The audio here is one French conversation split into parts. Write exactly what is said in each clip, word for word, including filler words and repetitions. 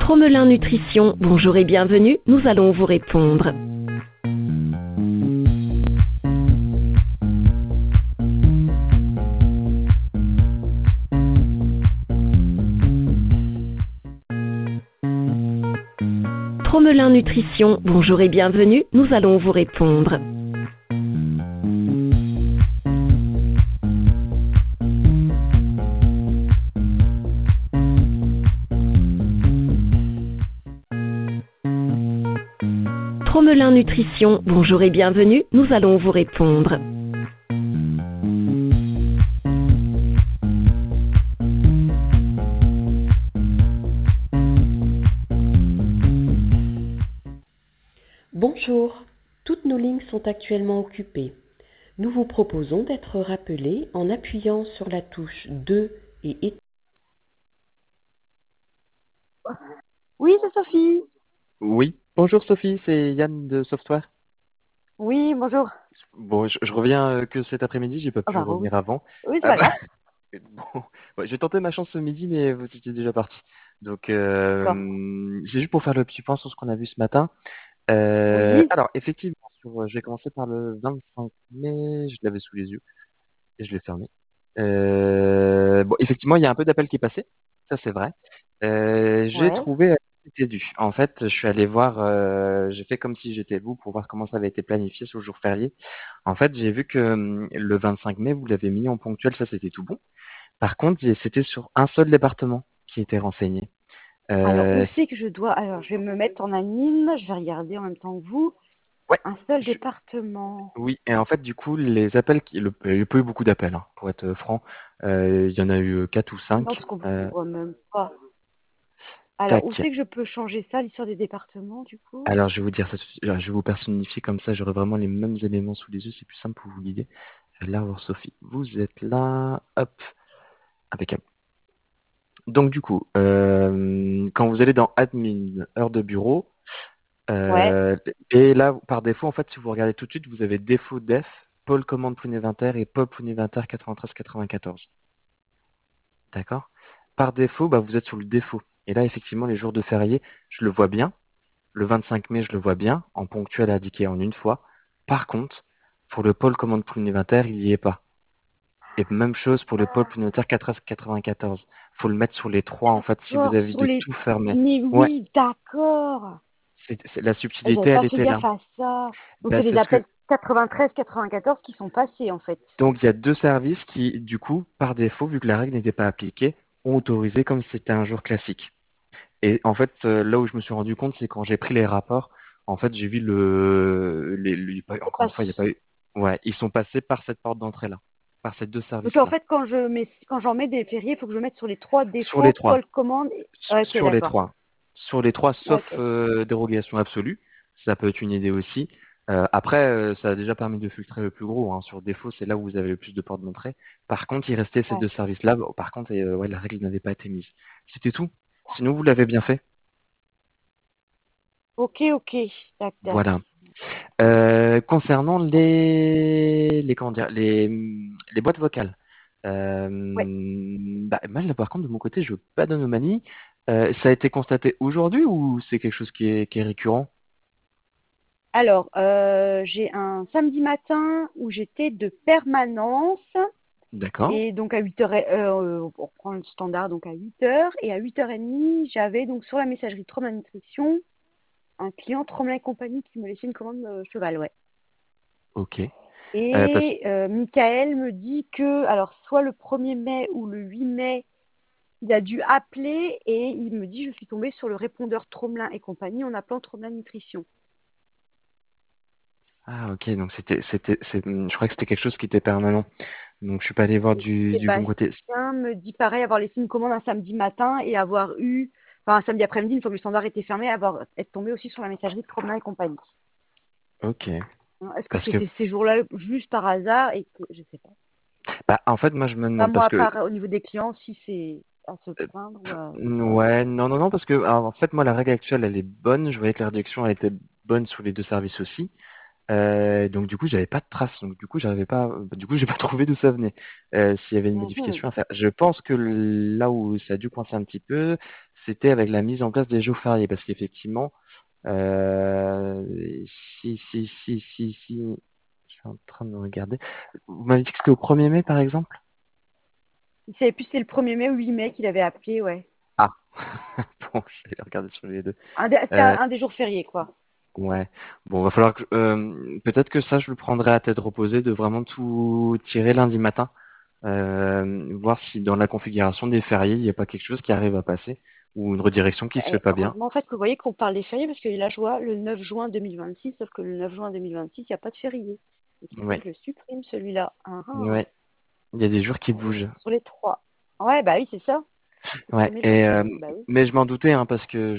Tromelin Nutrition, bonjour et bienvenue, nous allons vous répondre. Tromelin Nutrition, bonjour et bienvenue, nous allons vous répondre. Tromelin Nutrition, bonjour et bienvenue, nous allons vous répondre. Bonjour, toutes nos lignes sont actuellement occupées. Nous vous proposons d'être rappelés en appuyant sur la touche deux et étoile. Oui, c'est Sophie. Oui, bonjour Sophie, c'est Yann de Software. Oui, bonjour. Bon, je, je reviens euh, que cet après-midi, j'ai pas Oh, pu bah, oui, revenir avant. oui c'est Ah pas bah, grave. bon, ouais, j'ai tenté ma chance ce midi, mais vous étiez déjà parti. Donc, D'accord. euh, c'est juste pour faire le petit point sur ce qu'on a vu ce matin. Euh, Oui. alors, effectivement, sur, euh, je vais commencer par le vingt-cinq mai, je l'avais sous les yeux et je l'ai fermé. Euh, bon, effectivement, il y a un peu d'appel qui est passé, ça c'est vrai. Euh, j'ai Ouais. trouvé que c'était dû. En fait, je suis allé voir, euh, j'ai fait comme si j'étais vous pour voir comment ça avait été planifié sur le jour férié. En fait, j'ai vu que hum, le vingt-cinq mai, vous l'avez mis en ponctuel, ça c'était tout bon. Par contre, il- c'était sur un seul département qui était renseigné. Alors, où Euh, c'est que je dois... Alors, je vais me mettre en anime, je vais regarder en même temps que vous. ouais, Un seul je- département. oui. Et en fait, du coup, les appels, qui, le, il n'y a pas eu beaucoup d'appels, hein, pour être franc. Euh, il y en a eu quatre ou Non, cinq. parce qu'on Euh, voit même pas. Alors, où tac. c'est que je peux changer ça, l'histoire des départements, du coup? Alors, je vais vous dire ça, tout de suite. Alors, je vais vous personnifier comme ça, j'aurai vraiment les mêmes éléments sous les yeux, c'est plus simple pour vous guider. Je vais là voir Sophie. Vous êtes là, hop, impeccable. Donc, du coup, euh, quand vous allez dans Admin, heure de bureau, Ouais. euh, et là, par défaut, en fait, si vous regardez tout de suite, vous avez défaut def, pôle commande pour une inventaire et pôle pour une inventaire quatre-vingt-treize quatre-vingt-quatorze. D'accord? Par défaut, bah, vous êtes sur le défaut. Et là, effectivement, les jours de férié, je le vois bien. Le vingt-cinq mai, je le vois bien, en ponctuel indiqué en une fois. Par contre, pour le pôle commande pour inventaire, il n'y est pas. Et même chose pour le pôle inventaire quatre-vingt-quatorze. Faut le mettre sur les trois, en fait, si vous D'accord, avez sur de les... tout fermer. Mais Ouais, oui, d'accord. c'est, c'est- la Et j'avais subtilité, pas elle fait était là. gaffe à ça. Donc, Bah, c'est c'est les ce que, appels quatre-vingt-treize quatre-vingt-quatorze qui sont passés, en fait. donc il y a deux services qui, du coup, par défaut, vu que la règle n'était pas appliquée, ont autorisé comme si c'était un jour classique. Et en fait, euh, là où je me suis rendu compte, c'est quand j'ai pris les rapports, en fait, j'ai vu le, les, le- C'est encore une fois, il n'y a passé. pas eu, ouais, ils sont passés par cette porte d'entrée-là, par ces deux Donc en services-là. fait, quand je mets, quand j'en mets des fériés, il faut que je mette sur les trois Sur les défauts, trois. Paul commande. et- Sur, Ah, ok, sur les d'accord. trois. Sur les trois, sauf Ok. euh, dérogation absolue. Ça peut être une idée aussi. Euh, après, euh, ça a déjà permis de filtrer le plus gros, hein. Sur défaut, c'est là où vous avez le plus de portes d'entrée. Par contre, il restait ces Ouais. deux services-là. Bon, par contre, euh, ouais, la règle n'avait pas été mise. C'était tout. Sinon, vous l'avez bien fait. Ok, ok. Tac, tac. Voilà. Euh, concernant les, les, comment dire, les, les boîtes vocales. Euh, Ouais. bah, moi, là, par contre, de mon côté, je veux pas d'anomalie. Euh, ça a été constaté aujourd'hui ou c'est quelque chose qui est, qui est récurrent? Alors, euh, j'ai un samedi matin où j'étais de permanence. D'accord. Et donc à huit heures, euh, on prend le standard, donc à huit heures. Et à huit heures trente, j'avais donc sur la messagerie Tromla Nutrition un client Tromla et compagnie qui me laissait une commande euh, cheval, ouais. Ok. Euh, parce... Et euh, Michael me dit que, alors, soit le premier mai ou le huit mai, il a dû appeler et il me dit, je suis tombée sur le répondeur Tromelin et compagnie en appelant Tromelin Nutrition. Ah, ok. Donc c'était, c'était, c'est, je crois que c'était quelque chose qui était permanent. Donc je suis pas allé voir Et du, du bon côté. Sébastien me dit pareil, avoir laissé une commande un samedi matin et avoir eu, enfin un samedi après-midi, une fois que le standard était fermé, avoir être tombé aussi sur la messagerie de Tromelin et compagnie. Ok. Hein, est-ce que Parce que, c'était ces jours-là juste par hasard et que je sais pas. bah, en fait, moi, je me Pas demande moi parce à que, part au niveau des clients si c'est à se euh, plaindre ou à... ouais, non, non, non, parce que, alors, en fait, moi, la règle actuelle, elle est bonne. Je voyais que la réduction, elle était bonne sur les deux services aussi. Euh, donc du coup, j'avais pas de traces. Donc du coup, j'arrivais pas. bah, Du coup, j'ai pas trouvé d'où ça venait. Euh, s'il y avait une Mhm. modification à faire. Je pense que là où ça a dû coincer un petit peu, c'était avec la mise en place des jours fériés, parce qu'effectivement, euh, si si si si si, je suis en train de regarder. Vous m'avez dit que c'était au premier mai, par exemple? Il savait plus si c'est le premier mai ou huit mai qu'il avait appelé, ouais. Ah, bon, je vais regarder sur les deux. Un des- C'était Euh, un, un des jours fériés, quoi. Ouais, bon, va falloir que euh, peut-être que ça, je le prendrai à tête reposée, de vraiment tout tirer lundi matin, euh, voir si dans la configuration des fériés, il n'y a pas quelque chose qui arrive à passer ou une redirection qui se fait Eh, pas bien. heureusement, en fait, que vous voyez qu'on parle des fériés parce que là, je vois le neuf juin deux mille vingt-six, sauf que le neuf juin deux mille vingt-six, il n'y a pas de férié. Donc, il faut Ouais, que je le supprime, celui-là. Ah, ah. ouais, il y a des jours qui Euh, bougent. sur les trois. Ouais, bah oui, c'est ça. Ouais, Supprimer le et euh, neuf. Bah oui. mais je m'en doutais, hein, parce que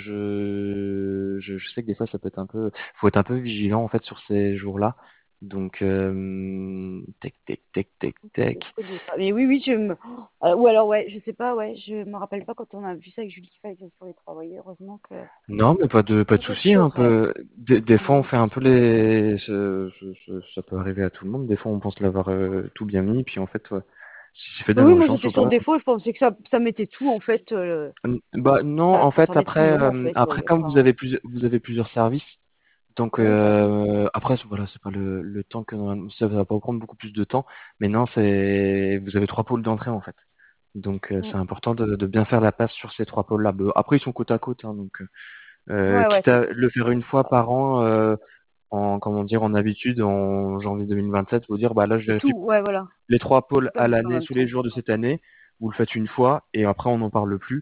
je, je je sais que des fois ça peut être un peu, faut être un peu vigilant en fait sur ces jours-là. Donc euh, tac tac tac tac Je tac. connais pas. Mais oui, oui, je me. Euh, ou alors, ouais, je sais pas, ouais, je me rappelle pas quand on a vu ça avec Julie Fay sur les trois. Vous voyez, heureusement que Non, mais pas de pas de je souci. Un saurais. peu des, des fois, on Mhm. fait un peu les. ce- ce- ce- ça peut arriver à tout le monde. Des fois, on pense l'avoir euh, tout bien mis, puis en fait, ouais, si c'est fait Oui, dans oui, moi l'urgence j'étais ou sur pas. défaut, je pensais que ça, ça mettait tout en fait. euh, Hum, Bah non, ça en fait, concernait tout le après, monde en euh, fait, après, ouais. comme vous Enfin, avez plusieurs, vous avez plusieurs services, donc oui, voilà. euh, après, voilà, c'est pas le, le temps que normalement- ça va pas prendre beaucoup plus de temps. Mais non, c'est vous avez trois pôles d'entrée en fait. Donc euh, Mm. c'est important de, de bien faire la passe sur ces trois pôles-là. Bah, après, ils sont côte à côte, hein, donc euh, Ouais, ouais, quitte c'est à le faire une fois ça. par an. euh, en comment dire en habitude en janvier deux mille vingt-sept, vous dire bah là je C'est tout, vérifie ouais, voilà. les trois Faut pôles pas à que je fasse en l'année même sous les temps. jours de cette année, vous le faites une fois et après on n'en parle plus.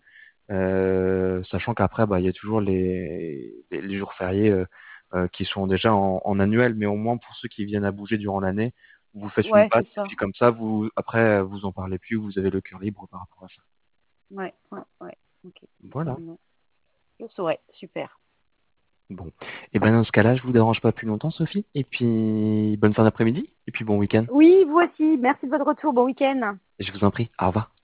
Euh, sachant qu'après bah il y a toujours les, les, les jours fériés euh, euh, qui sont déjà en, en annuel, mais au moins pour ceux qui viennent à bouger durant l'année, vous faites une Ouais, passe c'est et ça. puis comme ça vous après vous en parlez plus, vous avez le cœur libre par rapport à ça. Ouais, ouais, ouais. Ok. Voilà. Non, je saurais. Super. Bon. Et ben dans ce cas-là, je vous dérange pas plus longtemps, Sophie. Et puis bonne fin d'après-midi et puis bon week-end. Oui, vous aussi. Merci de votre retour. Bon week-end. Je vous en prie. Au revoir.